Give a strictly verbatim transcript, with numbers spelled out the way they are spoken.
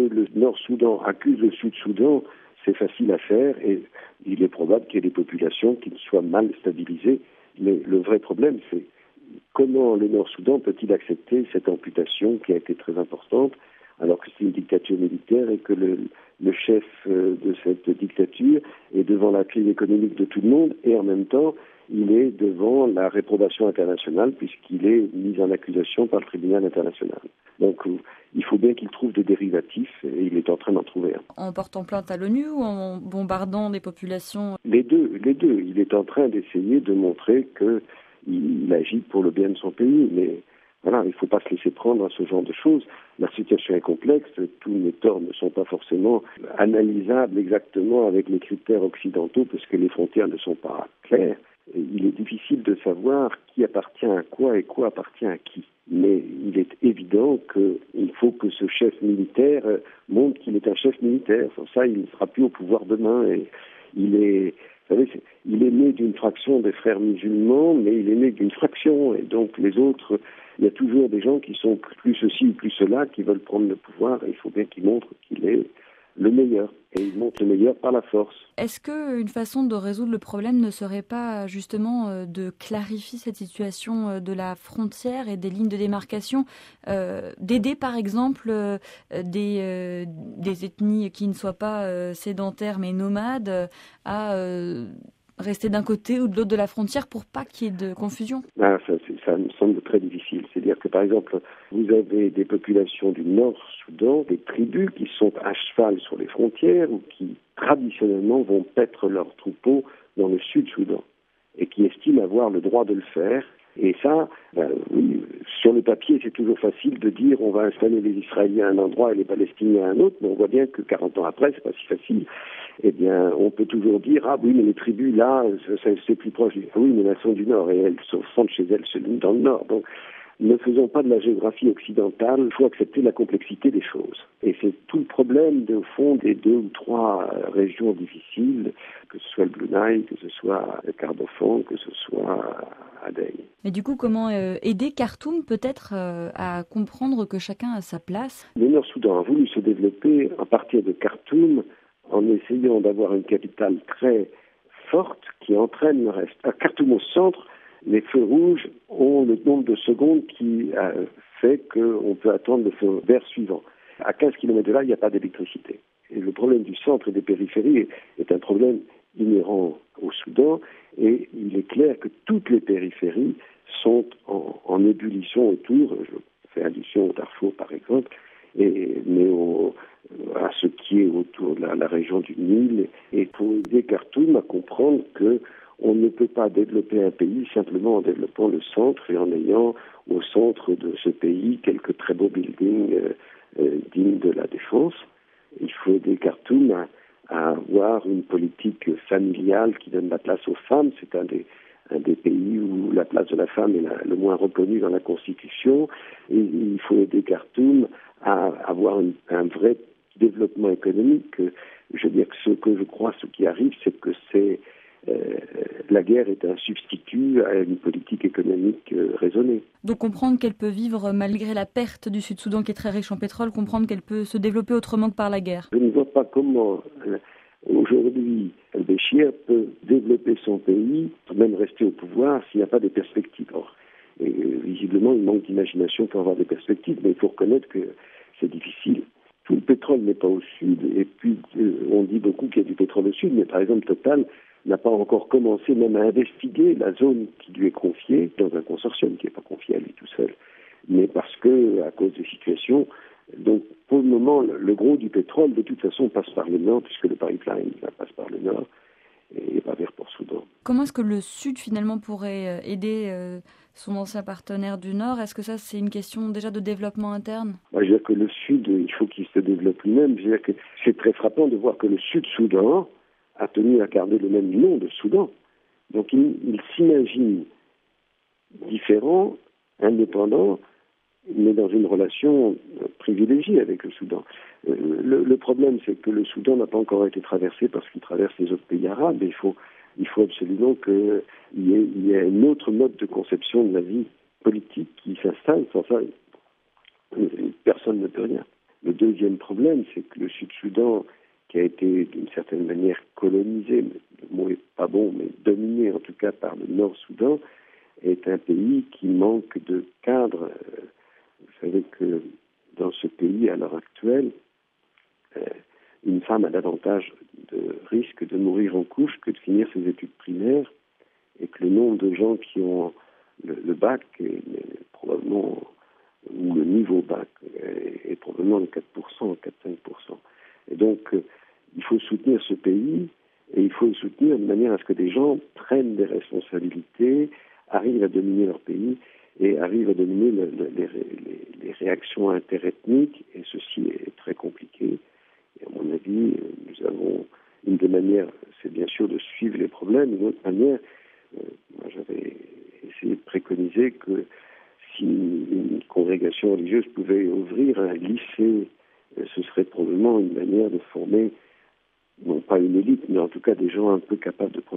le Nord-Soudan accuse le Sud-Soudan, c'est facile à faire et il est probable qu'il y ait des populations qui soient mal stabilisées. Mais le vrai problème, c'est comment le Nord-Soudan peut-il accepter cette amputation qui a été très importante alors que c'est une dictature militaire et que le, le chef de cette dictature est devant la crise économique de tout le monde et en même temps il est devant la réprobation internationale puisqu'il est mis en accusation par le tribunal international. Donc il faut bien qu'il trouve des dérivatifs et il est en train d'en trouver un. En portant plainte à l'ONU ou en bombardant des populations? Les deux, les deux. Il est en train d'essayer de montrer qu'il agit pour le bien de son pays, mais voilà, il ne faut pas se laisser prendre à ce genre de choses. La situation est complexe, tous les torts ne sont pas forcément analysables exactement avec les critères occidentaux parce que les frontières ne sont pas claires. Et il est difficile de savoir qui appartient à quoi et quoi appartient à qui. Mais il est évident qu'il faut que ce chef militaire montre qu'il est un chef militaire. Sans ça, il ne sera plus au pouvoir demain. Et il est, vous savez, il est né d'une fraction des frères musulmans, mais il est né d'une fraction. Et donc les autres, il y a toujours des gens qui sont plus ceci ou plus cela, qui veulent prendre le pouvoir. Et il faut bien qu'il montre qu'il est le meilleur. Et il montre le meilleur par la force. Est-ce qu'une façon de résoudre le problème ne serait pas justement de clarifier cette situation de la frontière et des lignes de démarcation, euh, d'aider par exemple euh, des, euh, des ethnies qui ne soient pas euh, sédentaires mais nomades à euh, rester d'un côté ou de l'autre de la frontière pour pas qu'il y ait de confusion? Ah, ça, ça me semble très difficile. C'est-à-dire que par exemple, vous avez des populations du Nord-Soudan, des tribus qui sont à cheval sur les frontières ou qui traditionnellement vont paître leurs troupeaux dans le Sud-Soudan et qui estiment avoir le droit de le faire. Et ça, ben, oui, sur le papier, c'est toujours facile de dire on va installer les Israéliens à un endroit et les Palestiniens à un autre, mais on voit bien que quarante ans après, c'est pas si facile. Eh bien, on peut toujours dire ah oui, mais les tribus là, c'est plus proche. Ah oui, mais elles sont du Nord et elles se fondent chez elles dans le Nord. Donc, ne faisons pas de la géographie occidentale, il faut accepter la complexité des choses. Et c'est tout le problème, de, au fond, des deux ou trois régions difficiles, que ce soit le Blue Nile, que ce soit le Kordofan, que ce soit Aden. Mais du coup, comment euh, aider Khartoum peut-être euh, à comprendre que chacun a sa place? Le Nord-Soudan a voulu se développer à partir de Khartoum en essayant d'avoir une capitale très forte qui entraîne le reste. À Khartoum au centre, les feux rouges ont le nombre de secondes qui euh, fait qu'on peut attendre le feu vert suivant. À quinze kilomètres de là, il n'y a pas d'électricité. Et le problème du centre et des périphéries est, est un problème inhérent au Soudan. Et il est clair que toutes les périphéries sont en, en ébullition autour. Je fais allusion au Darfour, par exemple, et, mais au, à ce qui est autour de la, la région du Nil. Et pour aider Khartoum à comprendre que on ne peut pas développer un pays simplement en développant le centre et en ayant au centre de ce pays quelques très beaux buildings euh, euh, dignes de la défense. Il faut aider Khartoum à, à avoir une politique familiale qui donne la place aux femmes. C'est un des, un des pays où la place de la femme est la, le moins reconnue dans la Constitution. Et il faut aider Khartoum à avoir une, un vrai développement économique. Je veux dire que ce que je crois, ce qui arrive, c'est que c'est Euh, la guerre est un substitut à une politique économique euh, raisonnée. Donc comprendre qu'elle peut vivre malgré la perte du Sud-Soudan qui est très riche en pétrole, comprendre qu'elle peut se développer autrement que par la guerre. Je ne vois pas comment euh, aujourd'hui al-Béchir peut développer son pays, même rester au pouvoir s'il n'y a pas de perspectives. Or, et, euh, visiblement, il manque d'imagination pour avoir des perspectives, mais il faut reconnaître que c'est difficile. Tout le pétrole n'est pas au sud, et puis euh, on dit beaucoup qu'il y a du pétrole au sud, mais par exemple Total n'a pas encore commencé même à investiguer la zone qui lui est confiée dans un consortium qui n'est pas confié à lui tout seul, mais parce que à cause des situations. Donc pour le moment, le, le gros du pétrole de toute façon passe par le nord, puisque le pipeline passe par le nord et va vers Port-Soudan. Comment est-ce que le sud finalement pourrait aider euh, son ancien partenaire du nord? Est-ce que ça c'est une question déjà de développement interne? Moi, je veux dire que le sud, il faut qu'il se développe lui-même. Je veux dire que c'est très frappant de voir que le Sud-Soudan a tenu à garder le même nom de Soudan. Donc il, il s'imagine différent, indépendant, mais dans une relation privilégiée avec le Soudan. Euh, le, le problème, c'est que le Soudan n'a pas encore été traversé parce qu'il traverse les autres pays arabes. Et il faut, il faut absolument qu'il y ait, il y ait un autre mode de conception de la vie politique qui s'installe. Sans ça, personne ne peut rien. Le deuxième problème, c'est que le Sud-Soudan, qui a été d'une certaine manière colonisé, le mot n'est pas bon, mais dominé en tout cas par le Nord-Soudan, est un pays qui manque de cadre. Vous savez que dans ce pays, à l'heure actuelle, une femme a davantage de risque de mourir en couche que de finir ses études primaires, et que le nombre de gens qui ont le, le bac est, est probablement, ou le niveau bac est, est probablement de quatre pour cent, quatre à cinq pour cent. Et donc, euh, il faut soutenir ce pays, et il faut le soutenir de manière à ce que des gens prennent des responsabilités, arrivent à dominer leur pays, et arrivent à dominer le, le, les, les, les réactions interethniques, et ceci est très compliqué. Et à mon avis, nous avons une des manières, c'est bien sûr de suivre les problèmes. Une autre manière, euh, moi j'avais essayé de préconiser que si une congrégation religieuse pouvait ouvrir un lycée, euh, ce serait probablement une manière de former, non pas une élite, mais en tout cas des gens un peu capables de